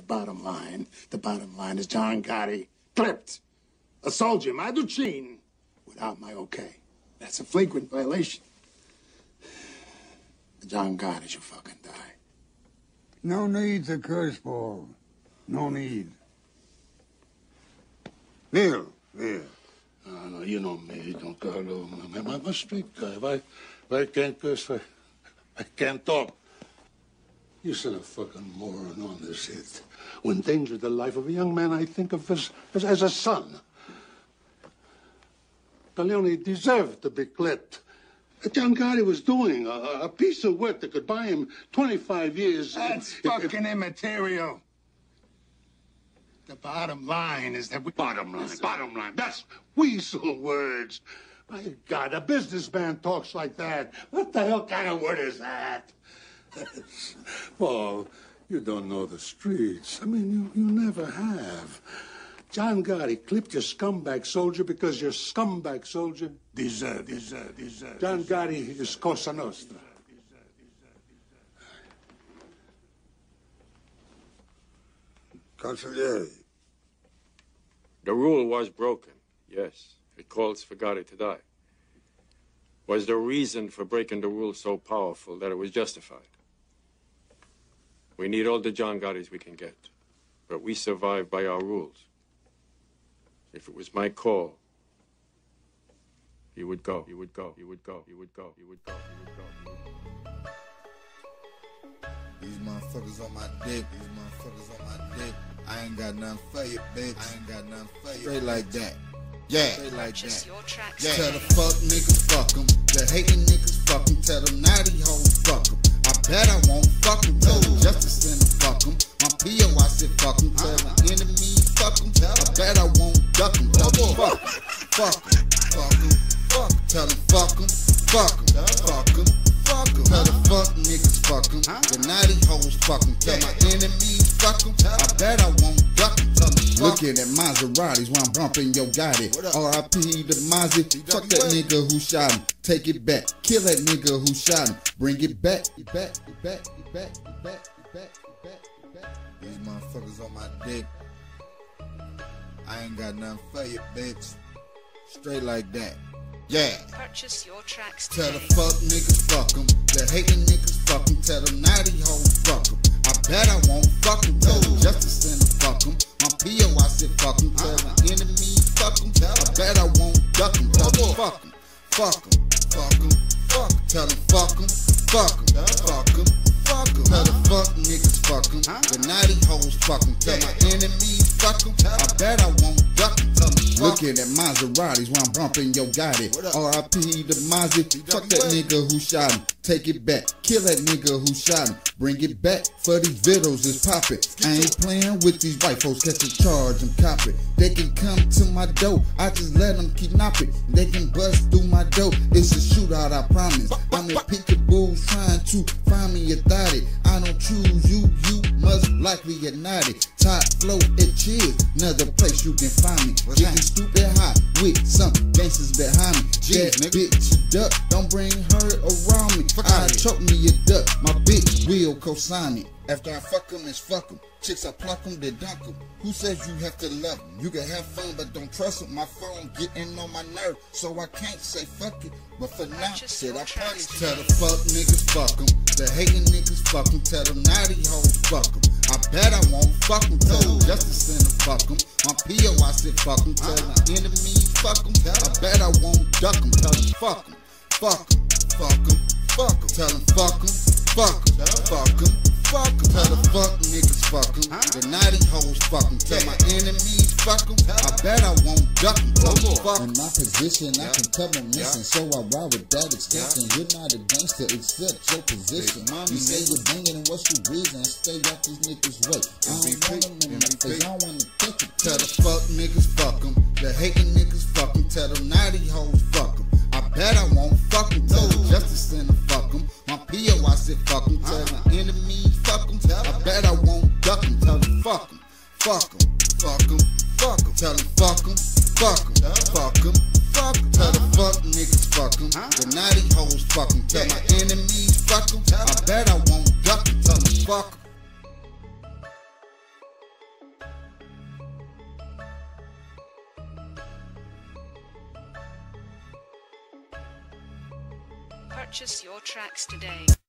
bottom line is John Gotti clipped a soldier, Maduchin, without my okay. That's a flagrant violation. John Gotti should fucking die. No need to curse, Paul. No need. Neil. No, you know me, don't go alone. I'm a straight guy. If I can't curse, I can't talk. You sent a fucking moron on this hit. Who endangered the life of a young man I think of as a son. Corleone deserved to be clipped. John Gotti was doing a piece of work that could buy him 25 years. That's fucking immaterial. The bottom line is that we... Bottom line. That's weasel words. My God, a businessman talks like that. What the hell kind of word is that? Paul, you don't know the streets. I mean, you never have. John Gotti clipped your scumbag soldier because your scumbag soldier deserved. John Gotti is Cosa Nostra. Consigliere. The rule was broken, yes. It calls for Gotti to die. Was the reason for breaking the rule so powerful that it was justified? We need all the John Gottis we can get, but we survive by our rules. If it was my call, you would go. These motherfuckers on my dick. I ain't got nothing for you, bitch. Straight like that. Yeah. Straight like that. Yeah. Tell the fuck niggas fuck them. The hating niggas fuck them. Tell them naughty hoes fuck them. I bet I won't fuck them. Tell the justice in the fuck them. My P.O. I said fuck them. Tell the enemy fuck them. I bet I won't duck them. Tell them fuck them. Fuck them. Tell them fuck them. Fuck them. Fuck them. Tell the fuck niggas fuck them. The naughty hoes fuck them. Tell my enemies fuck them. I bet I won't duck them. Looking at Maseratis while I'm bumping your Gotti. R.I.P. the Mazzy. Fuck that nigga who shot him. Take it back. Kill that nigga who shot him. Bring it back. These motherfuckers on my dick. I ain't got nothing for you, bitch. Straight like that. Yeah. Purchase your tracks today. Tell the fuck niggas fuck them. The hating niggas fuck them. Tell them naughty hoes fuck them. I bet I won't fuck them. Tell the justice in the fuck them. My P.O. I said fuck them. Tell the enemy fuck them. I bet I won't duck them. Tell them fuck them. Tell them fuck them. Tell the fuck niggas fuck them. The naughty hoes fuck them. Tell my enemies fuck them. I bet I won't duck them. Looking at Maseratis while I'm bumping your Gotti. R.I.P. the Mazzy. Fuck that nigga who shot him. Take it back. Kill that nigga who shot him. Bring it back for these videos is poppin'. I ain't playing with these white folks. Catch a charge and cop it. They can come to my door. I just let them keep knopping. They can bust through my door. It's a shootout, I promise. I'm the peekaboos trying to find me a thotty. I don't choose you. You must likely get naughty. Top flow at Cheers. Another place you can find me. Getting stupid hot with some gangsters behind me. That bitch a duck. Don't bring her around me. I choke me a duck. My bitch will co-sign it. After I fuck them, it's fuck them. Chicks, I pluck them, they dunk them. Who says you have to love them? You can have fun, but don't trust them. My phone getting on my nerve, so I can't say fuck it. But for now, shit, I promise. Tell the fuck niggas fuck them. The hating niggas fuck them. Tell them naughty hoes fuck them. I bet I won't fuck them. Tell them justice in the fuck them. My P.O. I said fuck them. Tell the enemy fuck them. I bet I won't duck them. Tell them fuck them. Tell them fuck them. Tell the fuck niggas fuck them. The naughty hoes fuck them. Tell my enemies fuck them. I bet I won't duck them. In my position, I can cover missing. So I ride with that extension. You're not a gangster, accept your position. You say you're banging, and what's your reason? Stay off these niggas' way. I don't want them in my face. I don't want to catch it. Tell the fuck niggas fuck them. The hating niggas fuck them. Tell them naughty hoes fuck them. I bet I won't fuck them. Tell the justice in the fuck them. My P.O. I said fuck them. Tell my enemies fuck them. I bet I won't duck them. Tell them fuck them. Tell them fuck them. Tell the fuck niggas fuck them. The naughty hoes fuck them. Tell my enemies fuck them. I bet I won't duck them. Tell them fuck them. Purchase your tracks today.